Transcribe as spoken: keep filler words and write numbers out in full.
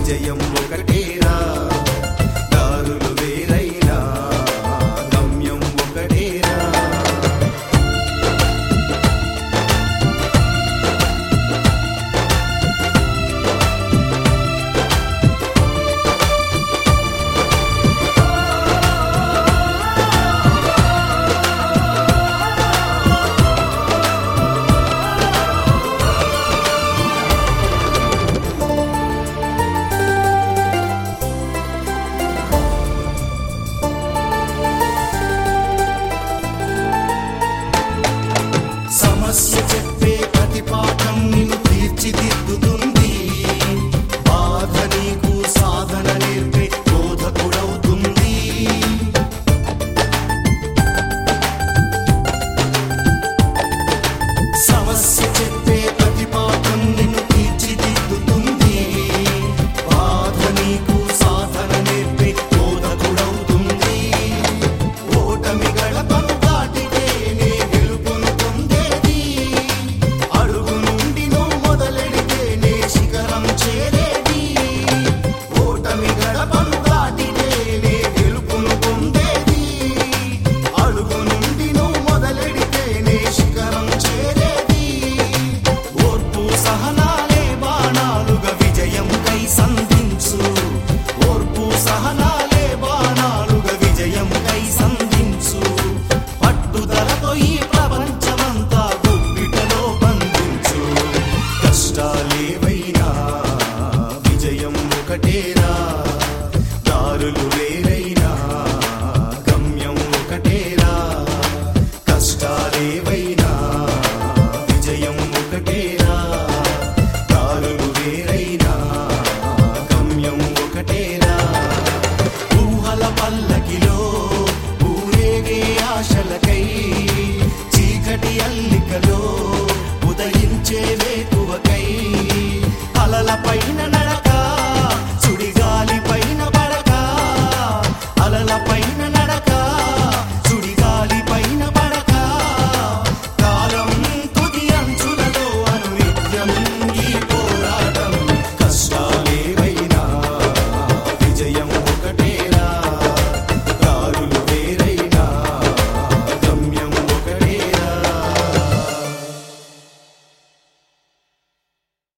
విజయం ఒకటేరా, దారులు వేరైనా గమ్యం ఒకటేరా. సమస్య చెప్పే ప్రతి పాఠం నిన్ను తీర్చిదిద్దుతుంది, బాధ నీకు సాధన నేర్పే బోధకుడవుతుంది. సమస్య చెప్పే ప్రతి పాఠం నిన్ను తీర్చిదిద్దుతుంది, బాధ నీకు సాధన నేర్పే బోధకుడవుతుంది. ఓటమి గడపను దాటితేనే గెలుపును పొందేది, అడుగు నుండి నువ్వు మొదలెడితేనే శిఖరం చేరేది. ఓటమి గడపను దాటితేనే గెలుపును పొందేది, అడుగు నుండి నువ్వు మొదలెడితేనే శిఖరం చేరేది. ఓర్పు సహనాలే బాణాలుగా విజయం కై సంధించు, ఓర్పు సహనాలే బాణాలుగా విజయం కై సంధించు. పట్టుదలతో ఈ ప్రపంచమంతా గుప్పిటలో బంధించు. కష్టాలేవైనా విజయం ఒకటేరా, దారులు